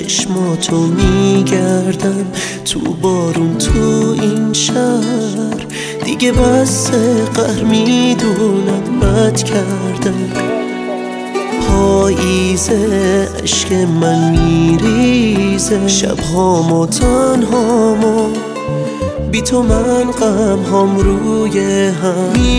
چشماتو میگردم، تو بارون تو این شهر دیگه بس قهر میدونم بد کردم. پاییزه عشق من میریزه، شبهامو تنهامو بی تو من غمهام روی هم